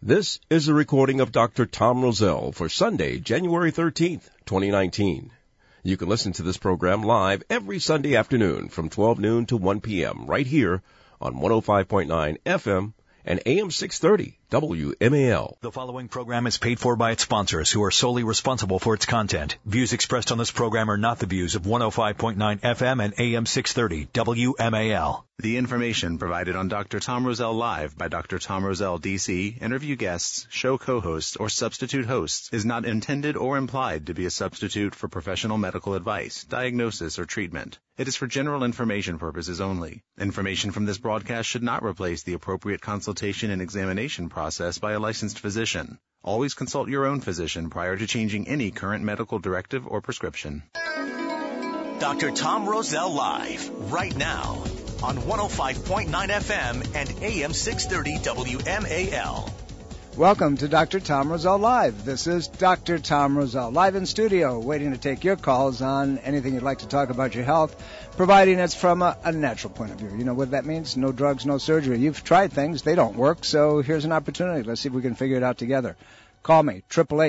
This is a recording of Dr. Tom Roselle for Sunday, January 13th, 2019. You can listen to this program live every Sunday afternoon from 12 noon to 1 p.m. right here on 105.9 FM and AM 630 WMAL. The following program is paid for by its sponsors, who are solely responsible for its content. Views expressed on this program are not the views of 105.9 FM and AM 630 WMAL. The information provided on Dr. Tom Roselle Live by Dr. Tom Roselle, D.C., interview guests, show co-hosts, or substitute hosts is not intended or implied to be a substitute for professional medical advice, diagnosis, or treatment. It is for general information purposes only. Information from this broadcast should not replace the appropriate consultation and examination process by a licensed physician. Always consult your own physician prior to changing any current medical directive or prescription. Dr. Tom Roselle Live, right now, on 105.9 FM and AM 630 WMAL. Welcome to Dr. Tom Roselle Live. This is Dr. Tom Roselle, live in studio, waiting to take your calls on anything you'd like to talk about your health, providing it's from a natural point of view. You know what that means? No drugs, no surgery. You've tried things. They don't work, so here's an opportunity. Let's see if we can figure it out together. Call me,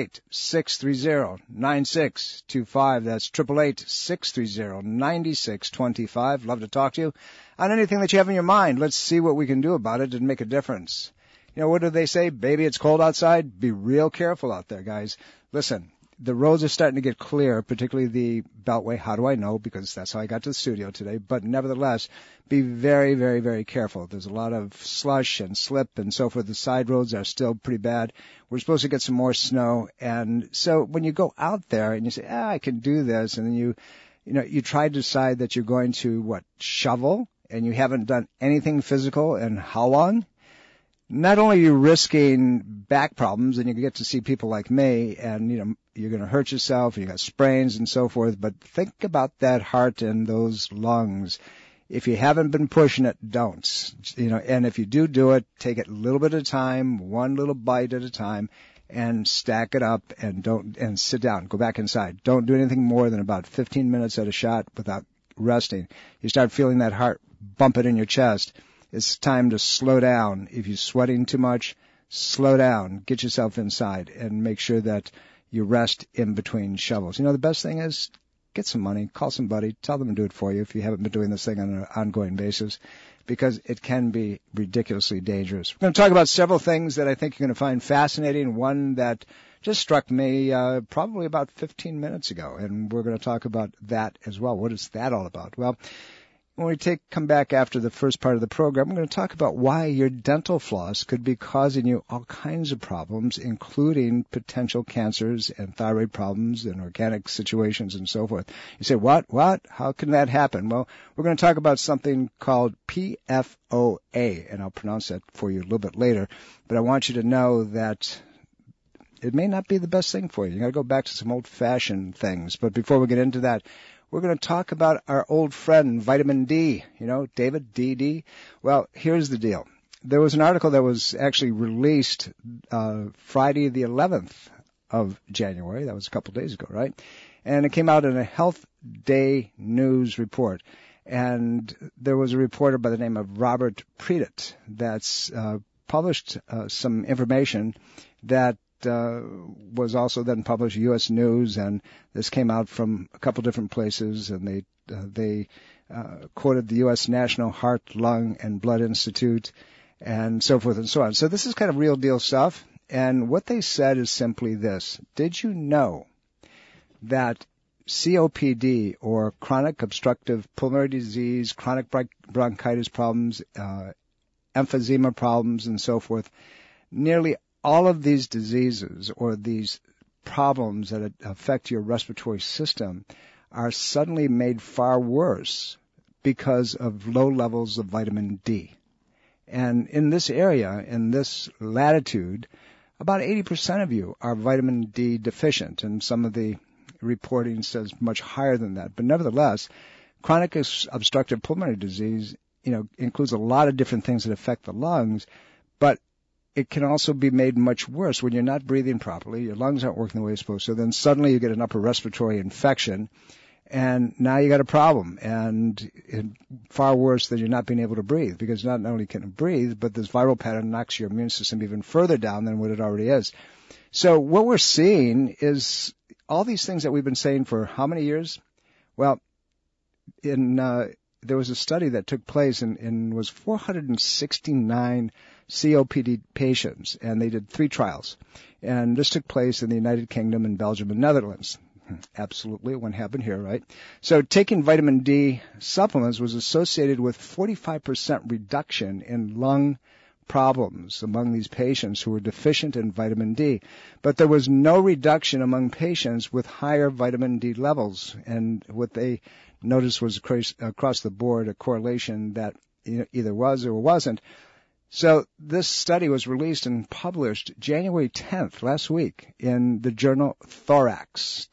888-630-9625. That's 888-630-9625. Love to talk to you on anything that you have in your mind. Let's see what we can do about it and make a difference. You know, what do they say? Baby, it's cold outside. Be real careful out there, guys. Listen, the roads are starting to get clear, particularly the Beltway. How do I know? Because that's how I got to the studio today. But nevertheless, be very, very, very careful. There's a lot of slush and slip and so forth. The side roads are still pretty bad. We're supposed to get some more snow. And so when you go out there and you say, I can do this, and then you try to decide that you're going to, shovel, and you haven't done anything physical in how long? Not only are you risking back problems, and you get to see people like me, and you're going to hurt yourself, and you got sprains and so forth, but think about that heart and those lungs. If you haven't been pushing it, don't. And if you do it, take it a little bit at a time, one little bite at a time, and stack it up, and sit down. Go back inside. Don't do anything more than about 15 minutes at a shot without resting. You start feeling that heart bumping in your chest. It's time to slow down. If you're sweating too much, slow down. Get yourself inside and make sure that you rest in between shovels. The best thing is get some money, call somebody, tell them to do it for you if you haven't been doing this thing on an ongoing basis, because it can be ridiculously dangerous. We're going to talk about several things that I think you're going to find fascinating. One that just struck me probably about 15 minutes ago, and we're going to talk about that as well. What is that all about? Well, when we come back after the first part of the program, we're going to talk about why your dental floss could be causing you all kinds of problems, including potential cancers and thyroid problems and organic situations and so forth. You say, what? How can that happen? Well, we're going to talk about something called PFOA, and I'll pronounce that for you a little bit later. But I want you to know that it may not be the best thing for you. You got to go back to some old-fashioned things. But before we get into that, we're going to talk about our old friend, vitamin D. David, DD. Well, here's the deal. There was an article that was actually released Friday the 11th of January. That was a couple of days ago, right? And it came out in a Health Day News report. And there was a reporter by the name of Robert Predet that's published some information that was also then published U.S. News, and this came out from a couple different places, and they quoted the U.S. National Heart, Lung, and Blood Institute, and so forth and so on. So this is kind of real deal stuff, and what they said is simply this. Did you know that COPD, or chronic obstructive pulmonary disease, chronic bronchitis problems, emphysema problems, and so forth, nearly all of these diseases or these problems that affect your respiratory system are suddenly made far worse because of low levels of vitamin D. And in this area, in this latitude, about 80% of you are vitamin D deficient, and some of the reporting says much higher than that. But nevertheless, chronic obstructive pulmonary disease, includes a lot of different things that affect the lungs, but it can also be made much worse when you're not breathing properly, your lungs aren't working the way you're supposed to, then suddenly you get an upper respiratory infection, and now you got a problem, and far worse than you're not being able to breathe, because not only can it breathe, but this viral pattern knocks your immune system even further down than what it already is. So what we're seeing is all these things that we've been saying for how many years? Well, there was a study that took place and was 469 COPD patients, and they did 3 trials. And this took place in the United Kingdom and Belgium and Netherlands. Absolutely, it wouldn't happen here, right? So taking vitamin D supplements was associated with 45% reduction in lung problems among these patients who were deficient in vitamin D. But there was no reduction among patients with higher vitamin D levels. And what they noticed was across the board a correlation that either was or wasn't. So this study was released and published January 10th, last week, in the journal Thorax,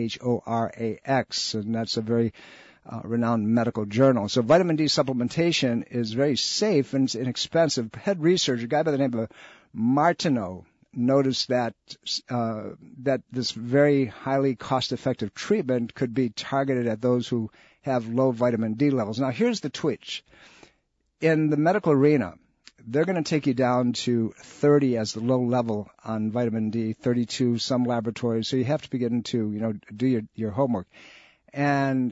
Thorax, and that's a very renowned medical journal. So vitamin D supplementation is very safe and it's inexpensive. Head researcher, a guy by the name of Martineau, noticed that that this very highly cost-effective treatment could be targeted at those who have low vitamin D levels. Now, here's the twitch. In the medical arena, they're going to take you down to 30 as the low level on vitamin D, 32 some laboratories. So you have to begin to, do your homework. And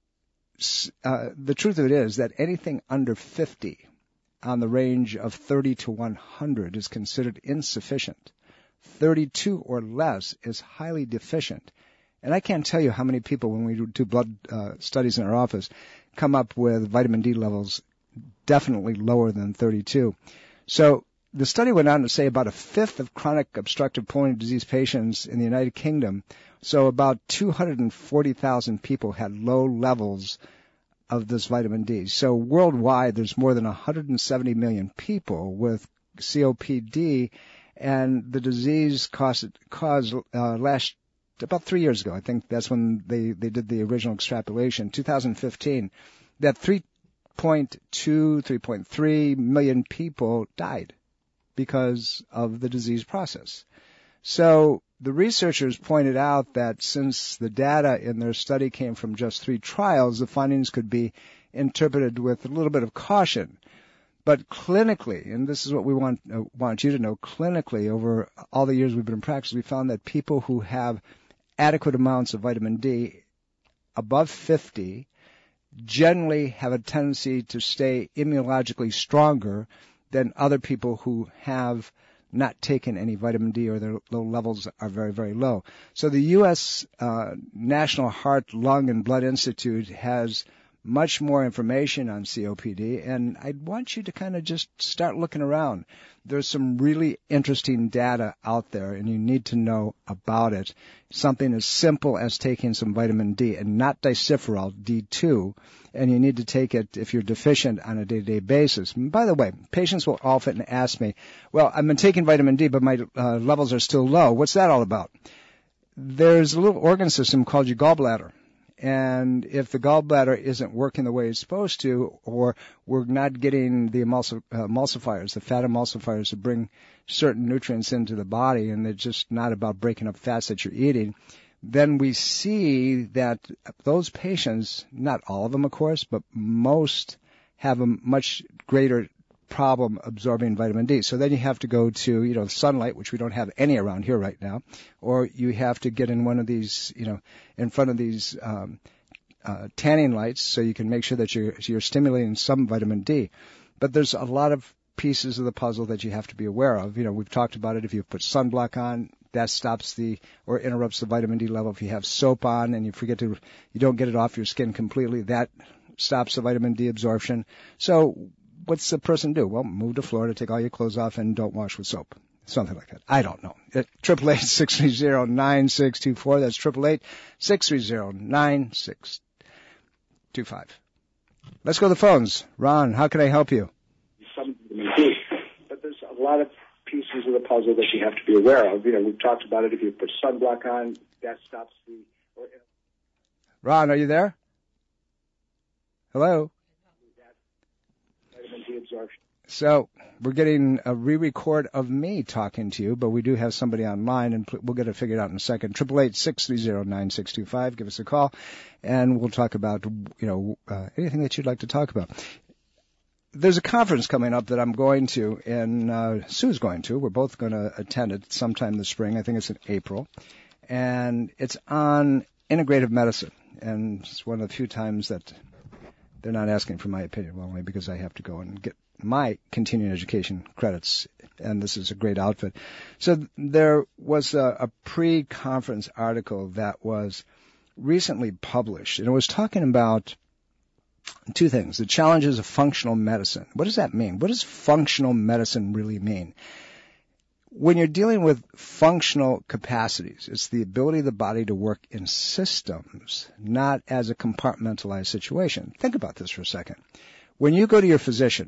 the truth of it is that anything under 50 on the range of 30 to 100 is considered insufficient. 32 or less is highly deficient. And I can't tell you how many people, when we do blood studies in our office, come up with vitamin D levels definitely lower than 32. So the study went on to say about a fifth of chronic obstructive pulmonary disease patients in the United Kingdom, so about 240,000 people had low levels of this vitamin D. So worldwide, there's more than 170 million people with COPD, and the disease caused last about 3 years ago. I think that's when they did the original extrapolation, 2015, that 3.3 million people died because of the disease process. So the researchers pointed out that since the data in their study came from just 3 trials, the findings could be interpreted with a little bit of caution. But clinically, and this is what we want you to know, clinically, over all the years we've been in practice, we found that people who have adequate amounts of vitamin D above 50 generally have a tendency to stay immunologically stronger than other people who have not taken any vitamin D or their low levels are very, very low. So the U.S. National Heart, Lung, and Blood Institute has much more information on COPD, and I'd want you to kind of just start looking around. There's some really interesting data out there, and you need to know about it. Something as simple as taking some vitamin D, and not disulfiram, D2, and you need to take it if you're deficient on a day-to-day basis. And by the way, patients will often ask me, well, I've been taking vitamin D, but my levels are still low. What's that all about? There's a little organ system called your gallbladder. And if the gallbladder isn't working the way it's supposed to, or we're not getting the emulsifiers, the fat emulsifiers to bring certain nutrients into the body, and they're just not about breaking up fats that you're eating, then we see that those patients, not all of them, of course, but most have a much greater problem absorbing vitamin D. So then you have to go to, sunlight, which we don't have any around here right now, or you have to get in one of these, in front of these tanning lights so you can make sure that you're stimulating some vitamin D. But there's a lot of pieces of the puzzle that you have to be aware of. We've talked about it. If you put sunblock on, that stops or interrupts the vitamin D level. If you have soap on and you don't get it off your skin completely, that stops the vitamin D absorption. So what's the person do? Well, move to Florida, take all your clothes off, and don't wash with soap. Something like that. I don't know. 888-630-9624. That's 888-630-9625. Let's go to the phones. Ron, how can I help you? But there's a lot of pieces of the puzzle that you have to be aware of. We've talked about it. If you put sunblock on, that stops Ron, are you there? Hello? Vitamin D absorption. So we're getting a re-record of me talking to you, but we do have somebody online, and we'll get it figured out in a second. 888-630-9625. Give us a call, and we'll talk about, anything that you'd like to talk about. There's a conference coming up that I'm going to, and Sue's going to. We're both going to attend it sometime this spring. I think it's in April. And it's on integrative medicine. And it's one of the few times that they're not asking for my opinion, well, only because I have to go and get my continuing education credits, and this is a great outfit. So there was a pre-conference article that was recently published, and it was talking about two things: the challenges of functional medicine. What does that mean? What does functional medicine really mean? When you're dealing with functional capacities, it's the ability of the body to work in systems, not as a compartmentalized situation. Think about this for a second. When you go to your physician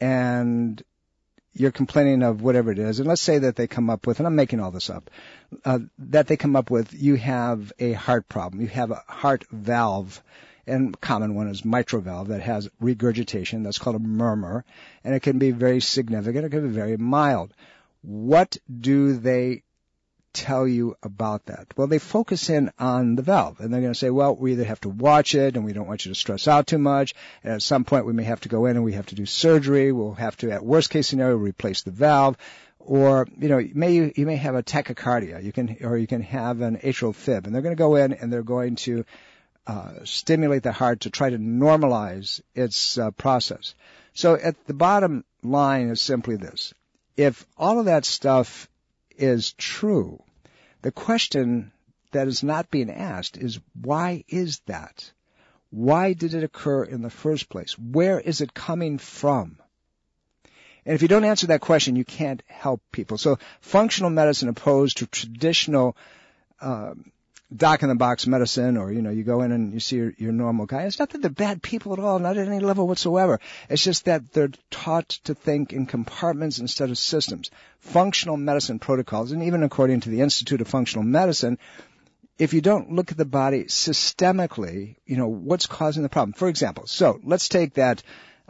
and you're complaining of whatever it is, and let's say that they come up with, and I'm making all this up, that they come up with, you have a heart problem, you have a heart valve, and a common one is mitral valve that has regurgitation. That's called a murmur, and it can be very significant, it can be very mild. What do they tell you about that? Well, they focus in on the valve, and they're going to say, well, we either have to watch it, and we don't want you to stress out too much, and at some point we may have to go in and we have to do surgery. We'll have to, at worst case scenario, replace the valve, or, you may have a tachycardia. You can have an atrial fib, and they're going to go in and they're going to stimulate the heart to try to normalize its process. So at the bottom line is simply this. If all of that stuff is true, the question that is not being asked is, why is that? Why did it occur in the first place? Where is it coming from? And if you don't answer that question, you can't help people. So functional medicine opposed to traditional doc-in-the-box medicine, or, you go in and you see your normal guy. It's not that they're bad people at all, not at any level whatsoever. It's just that they're taught to think in compartments instead of systems. Functional medicine protocols, and even according to the Institute of Functional Medicine, if you don't look at the body systemically, what's causing the problem. For example, so let's take that,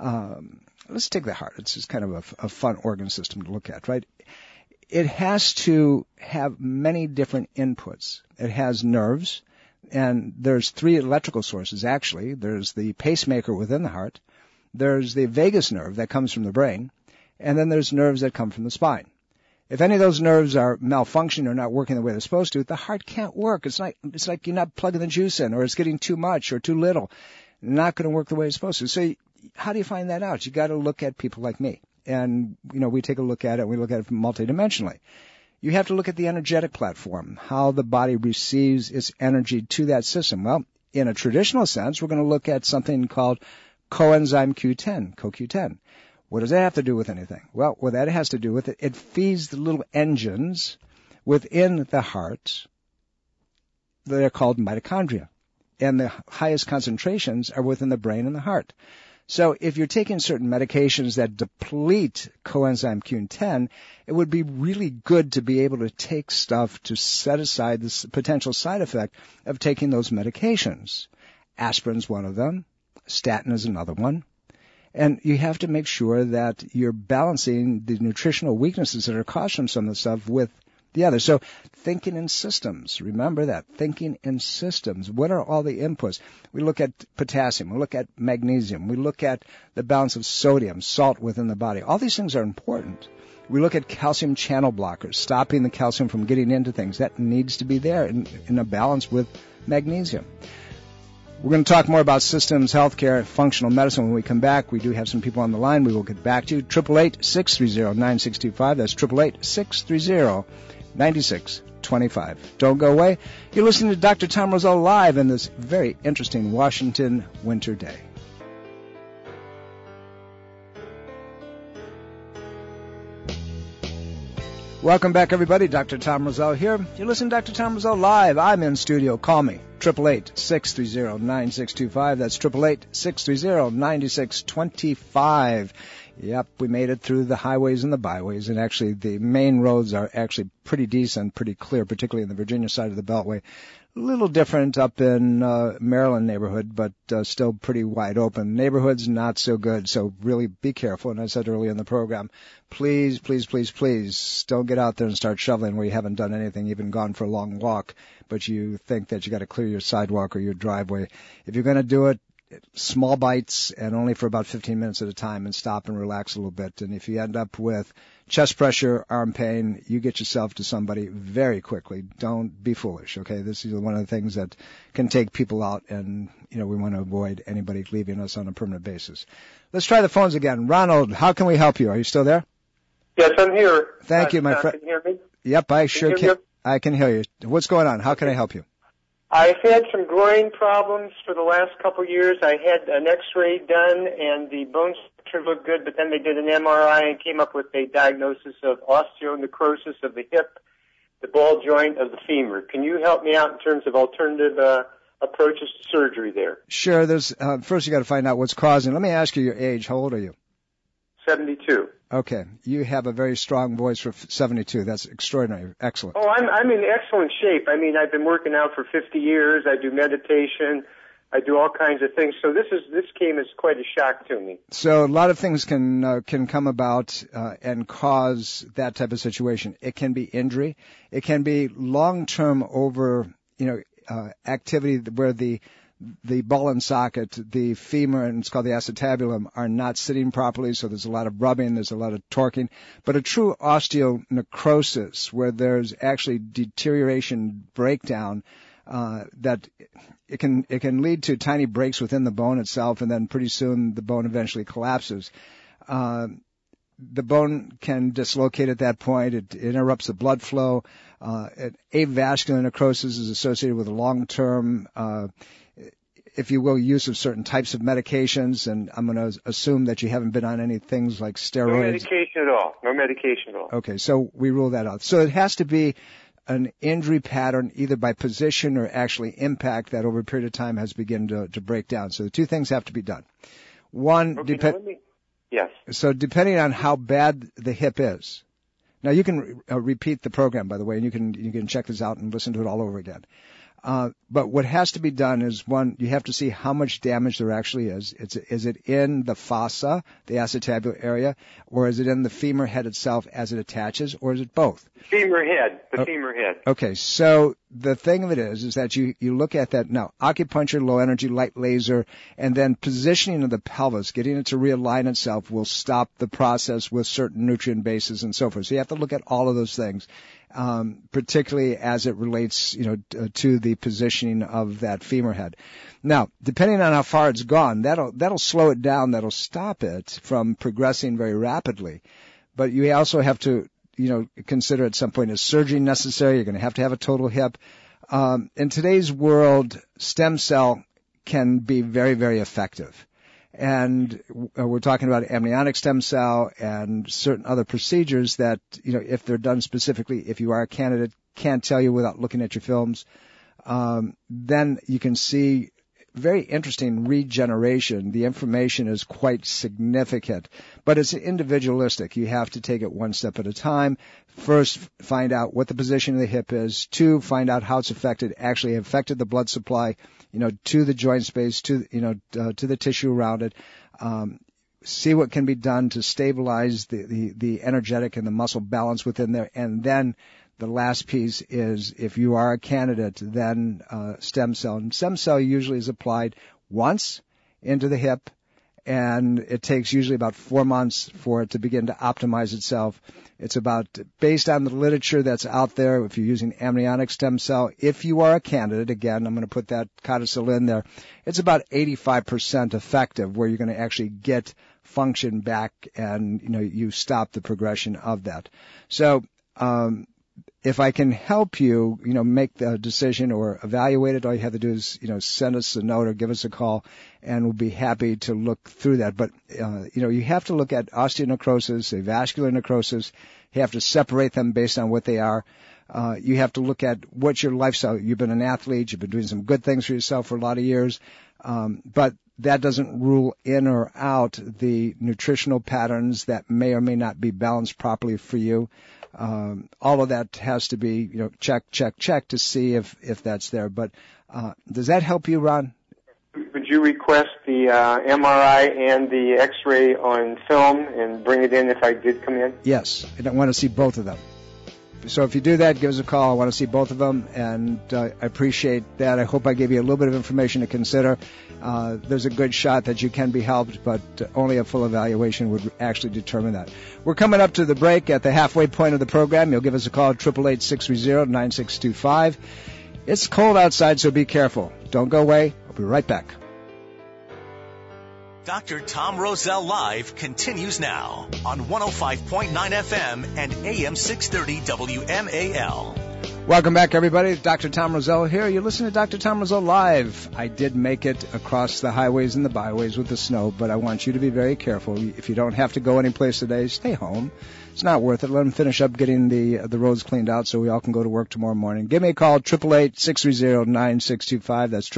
let's take the heart. It's just kind of a fun organ system to look at, right? It has to have many different inputs. It has nerves, and there's 3 electrical sources, actually. There's the pacemaker within the heart, there's the vagus nerve that comes from the brain, and then there's nerves that come from the spine. If any of those nerves are malfunctioning or not working the way they're supposed to, the heart can't work. It's like you're not plugging the juice in, or it's getting too much or too little. Not going to work the way it's supposed to. So how do you find that out? You got to look at people like me. And, we take a look at it, we look at it multidimensionally. You have to look at the energetic platform, how the body receives its energy to that system. Well, in a traditional sense, we're going to look at something called coenzyme Q10, CoQ10. What does that have to do with anything? Well, what that has to do with it feeds the little engines within the heart that are called mitochondria. And the highest concentrations are within the brain and the heart. So if you're taking certain medications that deplete coenzyme Q10, it would be really good to be able to take stuff to set aside the potential side effect of taking those medications. Aspirin's one of them. Statin is another one. And you have to make sure that you're balancing the nutritional weaknesses that are caused from some of the stuff with the other. So thinking in systems. Remember that. Thinking in systems. What are all the inputs? We look at potassium. We look at magnesium. We look at the balance of sodium, salt within the body. All these things are important. We look at calcium channel blockers, stopping the calcium from getting into things. That needs to be there in a balance with magnesium. We're going to talk more about systems, healthcare, functional medicine when we come back. We do have some people on the line. We will get back to you. 888-630-9625. That's 888-630-9625. Don't go away. You're listening to Dr. Tom Rosell live in this very interesting Washington winter day. Welcome back, everybody. Dr. Tom Rosell here. You're listening to Dr. Tom Rosell live. I'm in studio. Call me. 888-630-9625. That's 888-630-9625. Yep, we made it through the highways and the byways, and actually the main roads are actually pretty decent, pretty clear, particularly in the Virginia side of the Beltway. A little different up in Maryland neighborhood, but still pretty wide open. Neighborhoods not so good, so really be careful. And I said earlier in the program, please, please, please, please don't get out there and start shoveling where you haven't done anything, even gone for a long walk, but you think that you got to clear your sidewalk or your driveway. If you're going to do it, small bites and only for about 15 minutes at a time, and stop and relax a little bit. And if you end up with chest pressure, arm pain, you get yourself to somebody very quickly. Don't be foolish, okay? This is one of the things that can take people out, and, we want to avoid anybody leaving us on a permanent basis. Let's try the phones again. Ronald, how can we help you? Are you still there? Yes, I'm here. Thank you, my friend. Can you hear me? Yep, I sure can. I can hear you. What's going on? How can I help you? I've had some groin problems for the last couple of years. I had an X-ray done, and the bone structure looked good, but then they did an MRI and came up with a diagnosis of osteonecrosis of the hip, the ball joint of the femur. Can you help me out in terms of alternative approaches to surgery there? Sure. There's first you got to find out what's causing. Let me ask you your age. How old are you? 72. Okay. You have a very strong voice for 72. That's extraordinary. Excellent. Oh, I'm in excellent shape. I mean, I've been working out for 50 years. I do meditation. I do all kinds of things. So this came as quite a shock to me. So a lot of things can come about and cause that type of situation. It can be injury. It can be long-term over, activity where the ball and socket, the femur, and it's called the acetabulum, are not sitting properly, so there's a lot of rubbing, there's a lot of torquing. But a true osteonecrosis, where there's actually deterioration, breakdown, that it can lead to tiny breaks within the bone itself, and then pretty soon the bone eventually collapses. The bone can dislocate at that point. It interrupts the blood flow. Avascular necrosis is associated with a long-term if you will, use of certain types of medications, and I'm going to assume that you haven't been on any things like steroids. No medication at all. No medication at all. Okay, so we rule that out. So it has to be an injury pattern, either by position or actually impact, that over a period of time has begun to break down. So the two things have to be done. One, yes. So depending on how bad the hip is. Now you can repeat the program, by the way, and you can check this out and listen to it all over again. But what has to be done is, one, you have to see how much damage there actually is. Is it in the fossa, the acetabular area, or is it in the femur head itself as it attaches, or is it both? Femur head, femur head. Okay, so the thing of it is that you look at that now, acupuncture, low energy, light laser, and then positioning of the pelvis, getting it to realign itself will stop the process with certain nutrient bases and so forth. So you have to look at all of those things. Particularly as it relates, to the positioning of that femur head. Now, depending on how far it's gone, that'll slow it down, that'll stop it from progressing very rapidly. But you also have to, consider at some point, is surgery necessary? You're going to have a total hip. In today's world, stem cell can be very, very effective. And we're talking about amniotic stem cell and certain other procedures that, if they're done specifically, if you are a candidate, can't tell you without looking at your films, then you can see very interesting regeneration. The information is quite significant, but it's individualistic. You have to take it one step at a time. First, find out what the position of the hip is. Two, find out how it's actually affected the blood supply, to the joint space, to the tissue around it. See what can be done to stabilize the energetic and the muscle balance within there. And then the last piece is, if you are a candidate, then stem cell. And stem cell usually is applied once into the hip, and it takes usually about 4 months for it to begin to optimize itself. It's about, based on the literature that's out there, if you're using amniotic stem cell, if you are a candidate, again, I'm going to put that codicil in there, it's about 85% effective, where you're going to actually get function back and, you stop the progression of that. So, if I can help you, make the decision or evaluate it, all you have to do is, send us a note or give us a call, and we'll be happy to look through that. But, you have to look at osteonecrosis, avascular necrosis. You have to separate them based on what they are. You have to look at what's your lifestyle. You've been an athlete. You've been doing some good things for yourself for a lot of years. But that doesn't rule in or out the nutritional patterns that may or may not be balanced properly for you. All of that has to be, check to see if that's there. But does that help you, Ron? Would you request the MRI and the X-ray on film and bring it in if I did come in? Yes, I want to see both of them. So if you do that, give us a call. I want to see both of them, and I appreciate that. I hope I gave you a little bit of information to consider. There's a good shot that you can be helped, but only a full evaluation would actually determine that. We're coming up to the break at the halfway point of the program. You'll give us a call at 888-630-9625. It's cold outside, so be careful. Don't go away. I'll be right back. Dr. Tom Rosell Live continues now on 105.9 FM and AM 630 WMAL. Welcome back, everybody. Dr. Tom Rosell here. You're listening to Dr. Tom Rosell Live. I did make it across the highways and the byways with the snow, but I want you to be very careful. If you don't have to go anyplace today, stay home. It's not worth it. Let them finish up getting the roads cleaned out so we all can go to work tomorrow morning. Give me a call, 888-630-9625. That's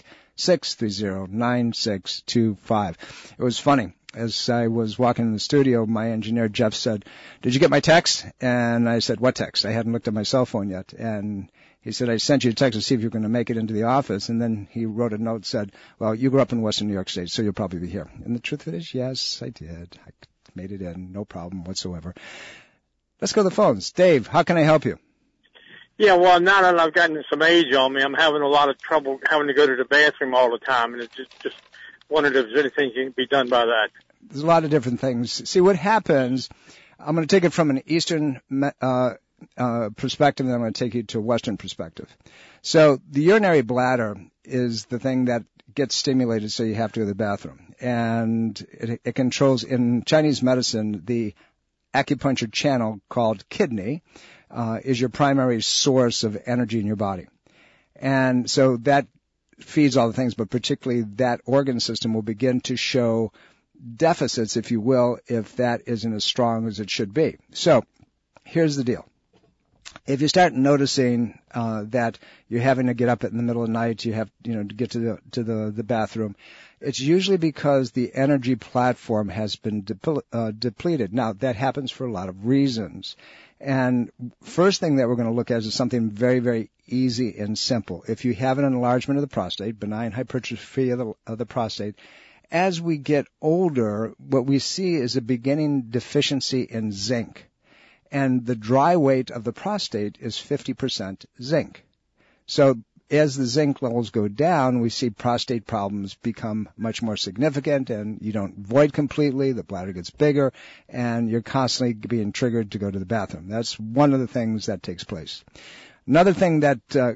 888-630-9625. It was funny. As I was walking in the studio, my engineer, Jeff, said, "Did you get my text?" And I said, "What text?" I hadn't looked at my cell phone yet. And he said, "I sent you a text to see if you're going to make it into the office." And then he wrote a note, said, "Well, you grew up in Western New York State, so you'll probably be here." And the truth of it is, yes, I did. I made it in, no problem whatsoever. Let's go to the phones. Dave, how can I help you? Yeah, well, now that I've gotten some age on me, I'm having a lot of trouble having to go to the bathroom all the time, and it's just wondered if there's anything can be done by that. There's a lot of different things. See, what happens, I'm going to take it from an Eastern perspective, and I'm going to take you to a Western perspective. So the urinary bladder is the thing that gets stimulated, so you have to go to the bathroom. And it controls, in Chinese medicine, the acupuncture channel called kidney is your primary source of energy in your body. And so that feeds all the things, but particularly that organ system will begin to show deficits, if you will, if that isn't as strong as it should be. So here's the deal. If you start noticing that you're having to get up in the middle of the night, you have to get to the bathroom, it's usually because the energy platform has been depleted. Now, that happens for a lot of reasons. And first thing that we're going to look at is something very, very easy and simple. If you have an enlargement of the prostate, benign hypertrophy of the prostate, as we get older, what we see is a beginning deficiency in zinc. And the dry weight of the prostate is 50% zinc. So as the zinc levels go down, we see prostate problems become much more significant, and you don't void completely, the bladder gets bigger, and you're constantly being triggered to go to the bathroom. That's one of the things that takes place. Another thing that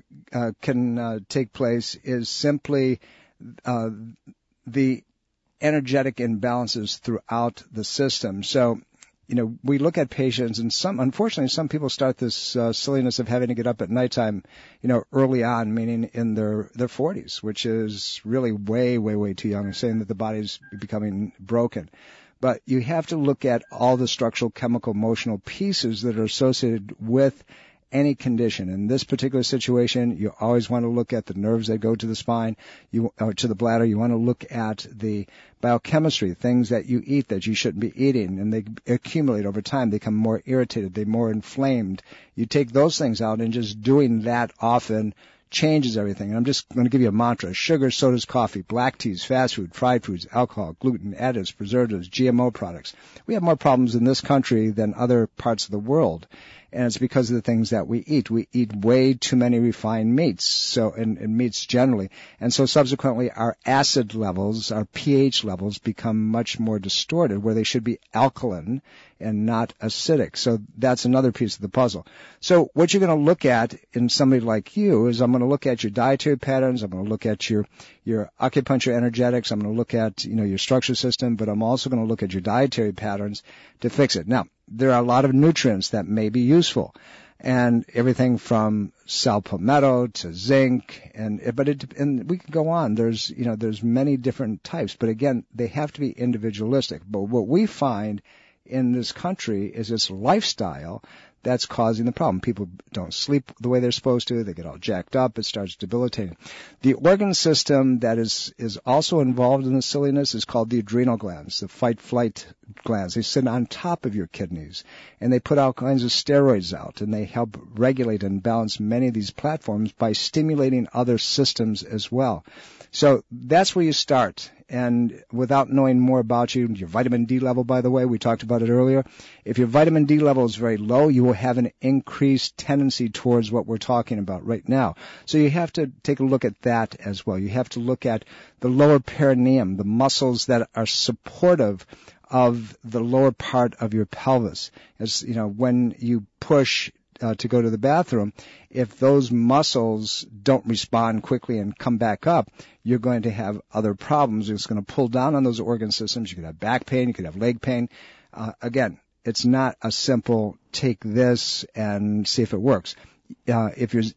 can take place is simply the energetic imbalances throughout the system. So, we look at patients, and unfortunately, some people start this silliness of having to get up at nighttime, early on, meaning in their 40s, which is really way, way, way too young, saying that the body's becoming broken. But you have to look at all the structural, chemical, emotional pieces that are associated with any condition. In this particular situation, you always want to look at the nerves that go to the spine, or to the bladder. You want to look at the biochemistry, things that you eat that you shouldn't be eating, and they accumulate over time. They become more irritated. They're more inflamed. You take those things out, and just doing that often changes everything. And I'm just going to give you a mantra: sugar, sodas, coffee, black teas, fast food, fried foods, alcohol, gluten, additives, preservatives, GMO products. We have more problems in this country than other parts of the world. And it's because of the things that we eat. We eat way too many refined meats, and meats generally. And so subsequently our acid levels, our pH levels become much more distorted, where they should be alkaline and not acidic. So that's another piece of the puzzle. So what you're going to look at in somebody like you is, I'm going to look at your dietary patterns. I'm going to look at your acupuncture energetics. I'm going to look at, your structure system, but I'm also going to look at your dietary patterns to fix it. Now, there are a lot of nutrients that may be useful, and everything from sal palmetto to zinc, and we can go on. There's many different types, but again, they have to be individualistic. But what we find in this country is this lifestyle that's causing the problem. People don't sleep the way they're supposed to. They get all jacked up. It starts debilitating. The organ system that is also involved in the silliness is called the adrenal glands, the fight-flight glands. They sit on top of your kidneys, and they put all kinds of steroids out, and they help regulate and balance many of these platforms by stimulating other systems as well. So that's where you start. And without knowing more about you, your vitamin D level, by the way, we talked about it earlier. If your vitamin D level is very low, you will have an increased tendency towards what we're talking about right now. So you have to take a look at that as well. You have to look at the lower perineum, the muscles that are supportive of the lower part of your pelvis. As you know, when you push to go to the bathroom, if those muscles don't respond quickly and come back up, you're going to have other problems. It's going to pull down on those organ systems. You could have back pain. You could have leg pain. Again, it's not a simple take this and see if it works. How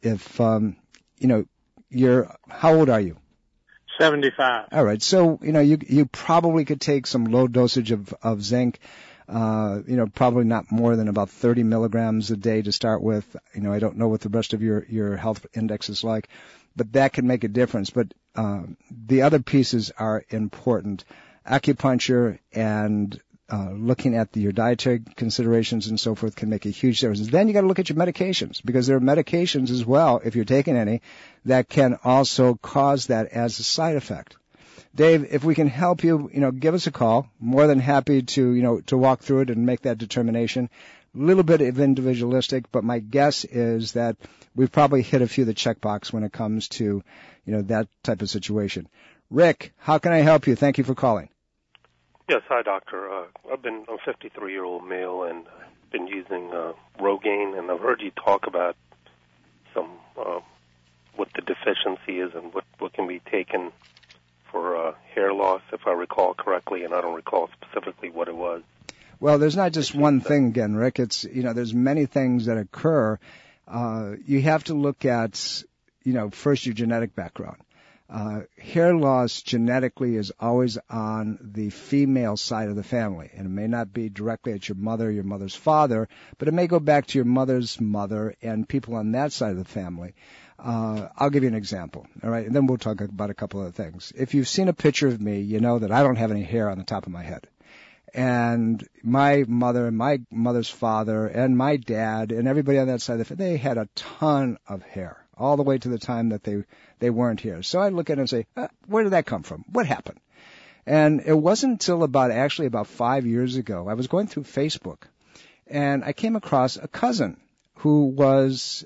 old are you? 75. All right. So, you probably could take some low dosage of zinc. Probably not more than about 30 milligrams a day to start with. I don't know what the rest of your health index is like, but that can make a difference. But the other pieces are important. Acupuncture and looking at your dietary considerations and so forth can make a huge difference. Then you got to look at your medications, because there are medications as well, if you're taking any, that can also cause that as a side effect. Dave, if we can help you, give us a call. More than happy to walk through it and make that determination. A little bit of individualistic, but my guess is that we've probably hit a few of the checkbox when it comes to, that type of situation. Rick, how can I help you? Thank you for calling. Yes, hi, doctor. I'm a 53-year-old male and been using Rogaine, and I've heard you talk about some what the deficiency is and what can be taken for hair loss, if I recall correctly, and I don't recall specifically what it was. Well, there's not just one thing again, Rick. It's, there's many things that occur. You have to look at, first your genetic background. Hair loss genetically is always on the female side of the family, and it may not be directly at your mother, your mother's father, but it may go back to your mother's mother and people on that side of the family. I'll give you an example, all right, and then we'll talk about a couple other things. If you've seen a picture of me, you know that I don't have any hair on the top of my head. And my mother and my mother's father and my dad and everybody on that side of the family, they had a ton of hair, all the way to the time that they weren't here. So I look at it and say, where did that come from? What happened? And it wasn't until about 5 years ago, I was going through Facebook, and I came across a cousin who was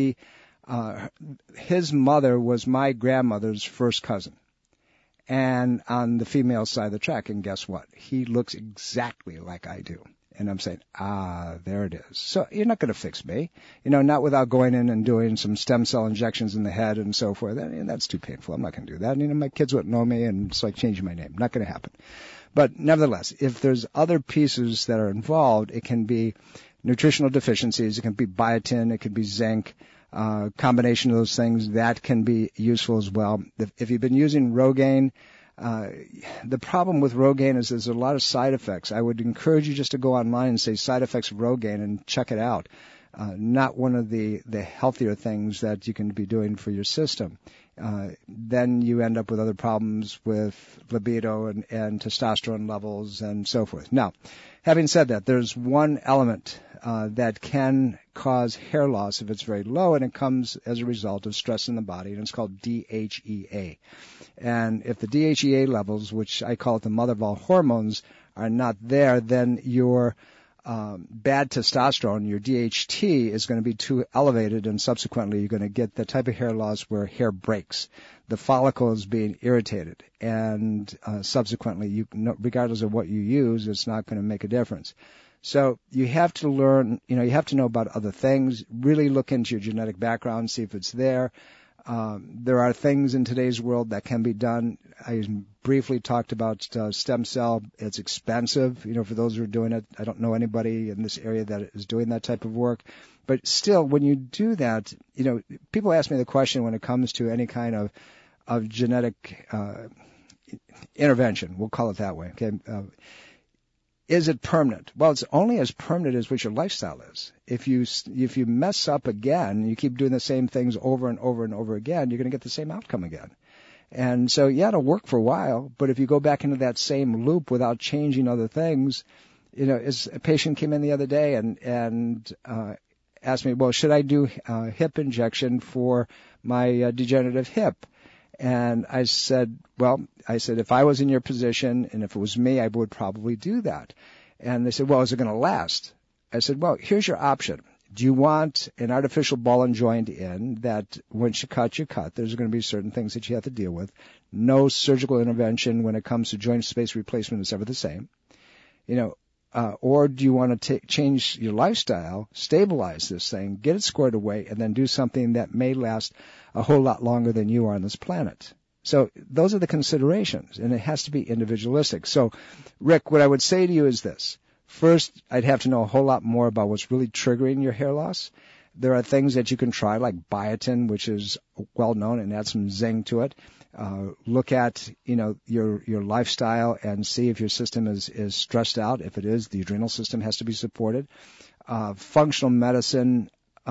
his mother was my grandmother's first cousin, and on the female side of the track. And guess what? He looks exactly like I do. And I'm saying, there it is. So you're not going to fix me, not without going in and doing some stem cell injections in the head and so forth. And that's too painful. I'm not going to do that. My kids wouldn't know me, and it's like changing my name. Not going to happen. But nevertheless, if there's other pieces that are involved, it can be nutritional deficiencies. It can be biotin. It could be zinc. Combination of those things, that can be useful as well. If you've been using Rogaine, the problem with Rogaine is there's a lot of side effects. I would encourage you just to go online and say side effects of Rogaine and check it out. Not one of the healthier things that you can be doing for your system. Then you end up with other problems with libido and testosterone levels and so forth. Now, having said that, there's one element that can cause hair loss if it's very low, and it comes as a result of stress in the body, and it's called DHEA. And if the DHEA levels, which I call it the mother of all hormones, are not there, then your bad testosterone, your DHT, is going to be too elevated, and subsequently you're going to get the type of hair loss where hair breaks. The follicle is being irritated, and subsequently, regardless of what you use, it's not going to make a difference. So you have to learn, you have to know about other things, really look into your genetic background, see if it's there. There are things in today's world that can be done. I briefly talked about stem cell. It's expensive, for those who are doing it. I don't know anybody in this area that is doing that type of work. But still, when you do that, people ask me the question when it comes to any kind of genetic intervention. We'll call it that way, okay? Is it permanent? Well, it's only as permanent as what your lifestyle is. If you mess up again, you keep doing the same things over and over and over again, you're going to get the same outcome again. And so, yeah, it'll work for a while, but if you go back into that same loop without changing other things, as a patient came in the other day and asked me, well, should I do hip injection for my degenerative hip? And I said, if I was in your position and if it was me, I would probably do that. And they said, well, is it going to last? I said, well, here's your option. Do you want an artificial ball and joint in that once you cut, there's going to be certain things that you have to deal with. No surgical intervention when it comes to joint space replacement is ever the same. Or do you want to change your lifestyle, stabilize this thing, get it squared away, and then do something that may last a whole lot longer than you are on this planet? So those are the considerations, and it has to be individualistic. So, Rick, what I would say to you is this. First, I'd have to know a whole lot more about what's really triggering your hair loss. There are things that you can try, like biotin, which is well known, and add some zing to it. Look at, your lifestyle and see if your system is stressed out. If it is, the adrenal system has to be supported. Functional medicine,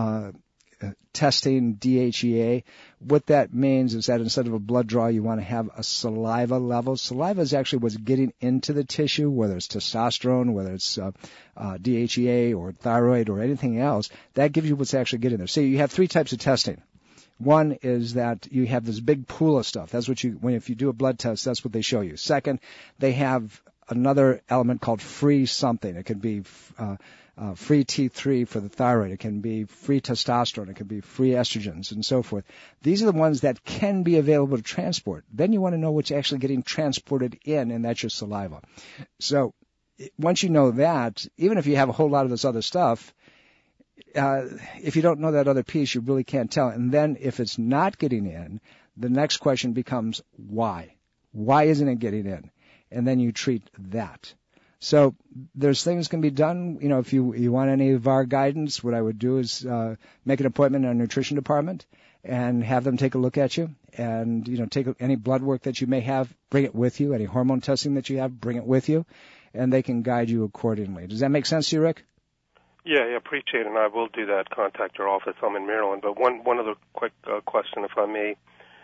testing DHEA. What that means is that instead of a blood draw, you want to have a saliva level. Saliva is actually what's getting into the tissue, whether it's testosterone, whether it's DHEA or thyroid or anything else. That gives you what's actually getting there. So you have three types of testing. One is that you have this big pool of stuff. That's what if you do a blood test, that's what they show you. Second, they have another element called free something. It could be free T3 for the thyroid. It can be free testosterone. It can be free estrogens and so forth. These are the ones that can be available to transport. Then you want to know what's actually getting transported in, and that's your saliva. So once you know that, even if you have a whole lot of this other stuff, if you don't know that other piece, you really can't tell. And then if it's not getting in, the next question becomes why? Why isn't it getting in? And then you treat that. So there's things can be done. If you want any of our guidance, what I would do is make an appointment in our nutrition department and have them take a look at you and, take any blood work that you may have, bring it with you. Any hormone testing that you have, bring it with you, and they can guide you accordingly. Does that make sense to you, Rick? Yeah, appreciate it, and I will do that. Contact your office. I'm in Maryland. But one other quick question, if I may.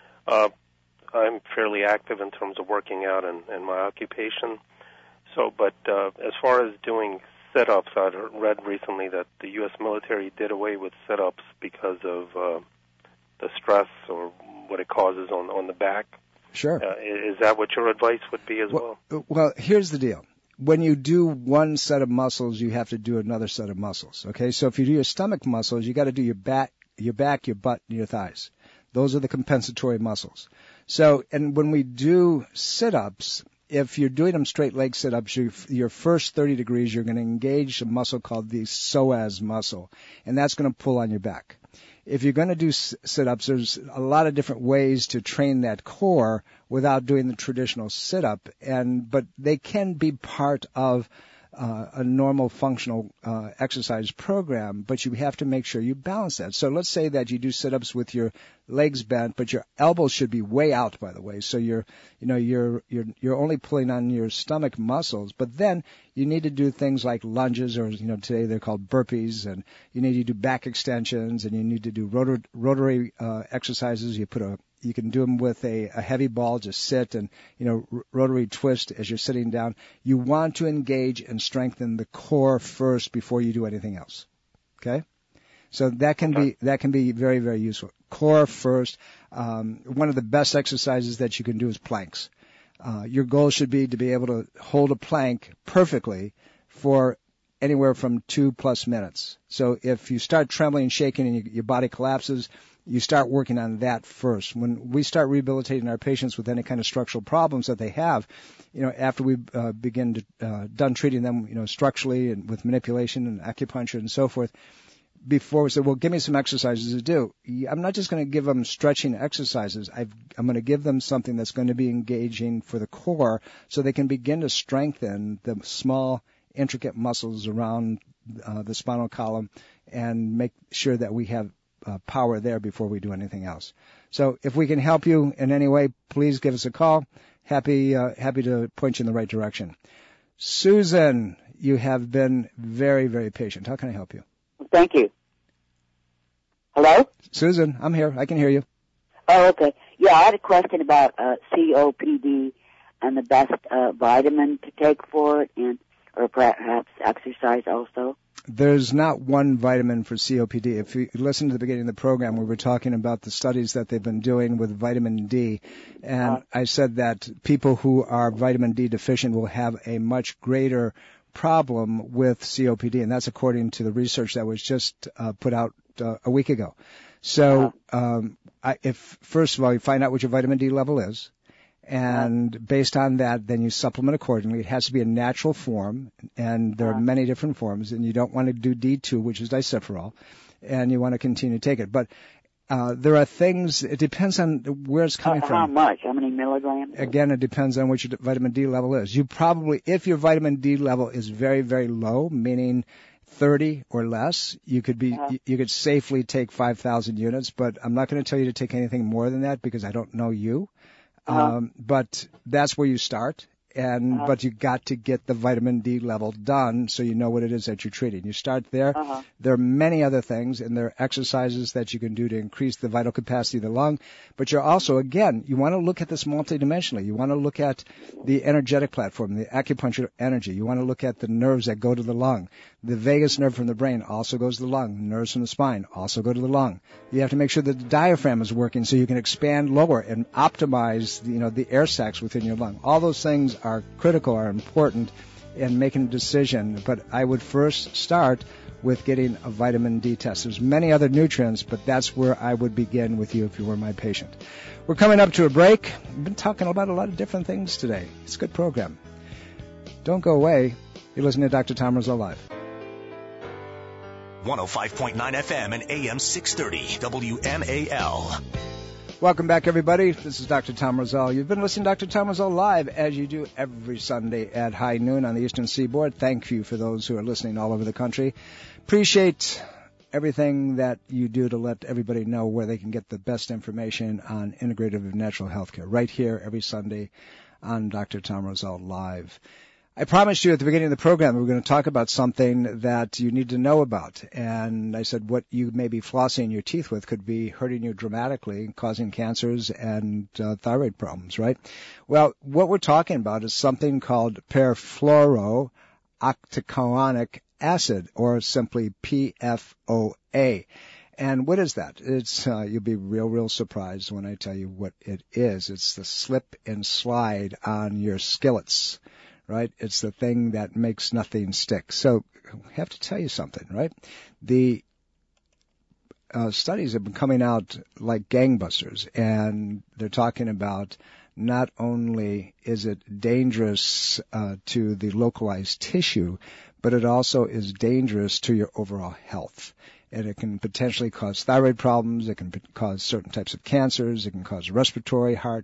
I'm fairly active in terms of working out and my occupation. But as far as doing sit-ups, I read recently that the U.S. military did away with sit-ups because of the stress or what it causes on the back. Sure. Is that what your advice would be as well? Well, here's the deal. When you do one set of muscles, you have to do another set of muscles. Okay, so if you do your stomach muscles, you got to do your back, your butt, and your thighs. Those are the compensatory muscles. So, and when we do sit-ups, if you're doing them straight leg sit-ups, your first 30 degrees, you're going to engage a muscle called the psoas muscle, and that's going to pull on your back. If you're going to do sit-ups, there's a lot of different ways to train that core without doing the traditional sit-up, but they can be part of a normal functional exercise program, but you have to make sure you balance that. So let's say that you do sit-ups with your legs bent, but your elbows should be way out, by the way. So you're only pulling on your stomach muscles, but then you need to do things like lunges, or today they're called burpees, and you need to do back extensions, and you need to do rotary exercises. You can do them with a heavy ball, just sit and, rotary twist as you're sitting down. You want to engage and strengthen the core first before you do anything else. Okay? So that can be very, very useful. Core first. One of the best exercises that you can do is planks. Your goal should be to be able to hold a plank perfectly for anywhere from 2+ minutes. So if you start trembling and shaking and your body collapses, you start working on that first. When we start rehabilitating our patients with any kind of structural problems that they have, after we done treating them, structurally and with manipulation and acupuncture and so forth, before we say, well, give me some exercises to do. I'm not just going to give them stretching exercises. I'm going to give them something that's going to be engaging for the core so they can begin to strengthen the small, intricate muscles around the spinal column and make sure that we have power there before we do anything else. So if we can help you in any way, please give us a call. Happy to point you in the right direction. Susan, you have been very, very patient. How can I help you? Thank you. Hello? Susan, I'm here. I can hear you. Oh, okay. Yeah, I had a question about COPD and the best vitamin to take for it, or perhaps exercise also. There's not one vitamin for COPD. If you listen to the beginning of the program, we were talking about the studies that they've been doing with vitamin D, and I said that people who are vitamin D deficient will have a much greater problem with COPD, and that's according to the research that was just put out a week ago. So if first of all, you find out what your vitamin D level is, and based on that, then you supplement accordingly. It has to be a natural form, and there are many different forms, and you don't want to do D2, which is disulfiram, and you want to continue to take it. But there are things, it depends on where it's coming from. How much? How many milligrams? Again, it depends on what your vitamin D level is. You probably, if your vitamin D level is very, very low, meaning 30 or less, you could safely take 5,000 units, but I'm not going to tell you to take anything more than that because I don't know you. But that's where you start, but you got to get the vitamin D level done so you know what it is that you're treating. You start there. There are many other things, and there are exercises that you can do to increase the vital capacity of the lung. But you're also, again, you want to look at this multidimensionally. You want to look at the energetic platform, the acupuncture energy. You want to look at the nerves that go to the lung. The vagus nerve from the brain also goes to the lung. Nerves from the spine also go to the lung. You have to make sure that the diaphragm is working so you can expand lower and optimize, the air sacs within your lung. All those things are critical, are important in making a decision. But I would first start with getting a vitamin D test. There's many other nutrients, but that's where I would begin with you if you were my patient. We're coming up to a break. We've been talking about a lot of different things today. It's a good program. Don't go away. You're listening to Dr. Tom Rosell Live. 105.9 FM and AM 630 WMAL. Welcome back, everybody. This is Dr. Tom Rosell. You've been listening to Dr. Tom Rosell Live, as you do every Sunday at high noon on the Eastern Seaboard. Thank you for those who are listening all over the country. Appreciate everything that you do to let everybody know where they can get the best information on integrative natural health care right here every Sunday on Dr. Tom Rosell Live. I promised you at the beginning of the program we were going to talk about something that you need to know about. And I said what you may be flossing your teeth with could be hurting you dramatically, causing cancers and thyroid problems, right? Well, what we're talking about is something called perfluorooctanoic acid, or simply PFOA. And what is that? It's you'll be real surprised when I tell you what it is. It's the slip and slide on your skillets. Right? It's the thing that makes nothing stick. So I have to tell you something, right? The studies have been coming out like gangbusters, and they're talking about not only is it dangerous to the localized tissue, but it also is dangerous to your overall health. And it can potentially cause thyroid problems. It can cause certain types of cancers. It can cause respiratory, heart,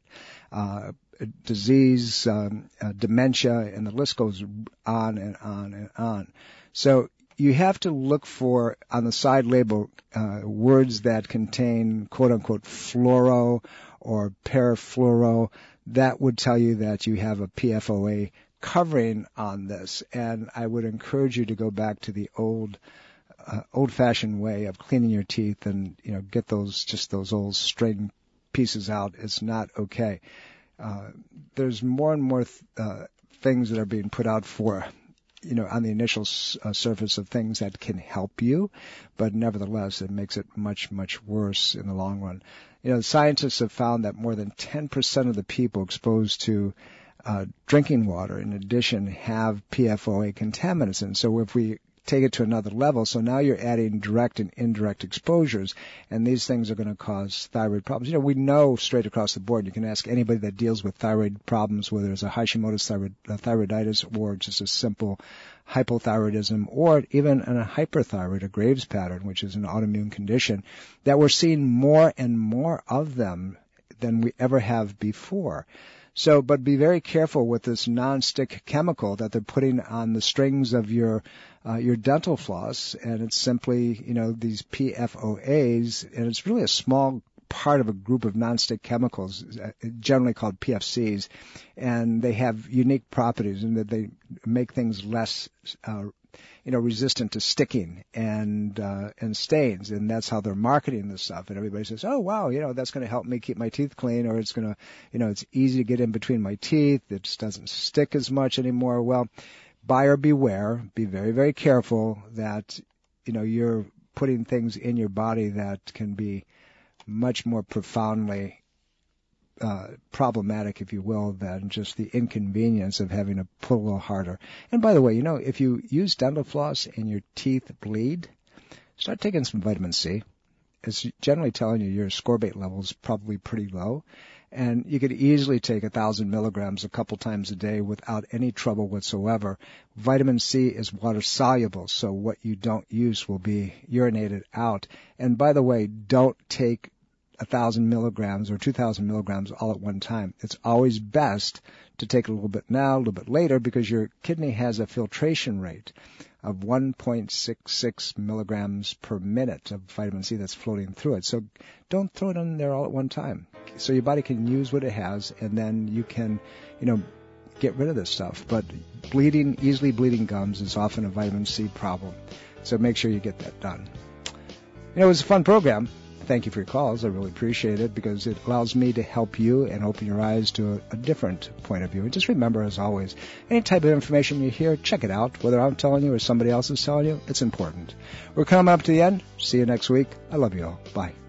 disease, dementia, and the list goes on and on and on. So you have to look for, on the side label, words that contain quote-unquote fluoro or perfluoro. That would tell you that you have a PFOA covering on this. And I would encourage you to go back to the old-fashioned way of cleaning your teeth and, get those old string pieces out. It's not okay. There's more and more things that are being put out for, on the initial surface of things that can help you, but nevertheless, it makes it much, much worse in the long run. Scientists have found that more than 10% of the people exposed to drinking water, in addition, have PFOA contaminants. And so if we take it to another level, so now you're adding direct and indirect exposures, and these things are going to cause thyroid problems. We know straight across the board. You can ask anybody that deals with thyroid problems, whether it's a Hashimoto's thyroiditis or just a simple hypothyroidism, or even a hyperthyroid, a Graves pattern, which is an autoimmune condition, that we're seeing more and more of them than we ever have before. So, but be very careful with this non-stick chemical that they're putting on the strings of your dental floss, and it's simply, these PFOAs, and it's really a small part of a group of nonstick chemicals, generally called PFCs, and they have unique properties in that they make things less resistant to sticking and stains, and that's how they're marketing this stuff. And everybody says, "Oh, wow, that's going to help me keep my teeth clean," or it's going to, it's easy to get in between my teeth. It just doesn't stick as much anymore. Well, buyer beware. Be very, very careful that, you're putting things in your body that can be much more profoundly problematic, if you will, than just the inconvenience of having to pull a little harder. And by the way, if you use dental floss and your teeth bleed, start taking some vitamin C. It's generally telling you your ascorbate level is probably pretty low, and you could easily take 1,000 milligrams a couple times a day without any trouble whatsoever. Vitamin C is water soluble, so what you don't use will be urinated out. And by the way, don't take 1,000 milligrams or 2,000 milligrams all at one time. It's always best to take a little bit now, a little bit later, because your kidney has a filtration rate of 1.66 milligrams per minute of vitamin C that's floating through it. So don't throw it in there all at one time. So your body can use what it has, and then you can, get rid of this stuff. But easily bleeding gums is often a vitamin C problem. So make sure you get that done. It was a fun program. Thank you for your calls. I really appreciate it because it allows me to help you and open your eyes to a different point of view. And just remember, as always, any type of information you hear, check it out. Whether I'm telling you or somebody else is telling you, it's important. We're coming up to the end. See you next week. I love you all. Bye.